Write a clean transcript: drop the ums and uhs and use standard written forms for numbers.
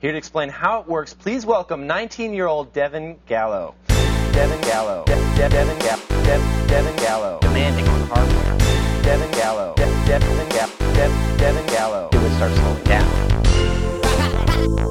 Here to explain how it works, please welcome 19-year-old Devin Gallo. Devin Gallo. Devin Gallo. Demanding on hardware. Devin Gallo. Devin Gallo. It would start slowing down.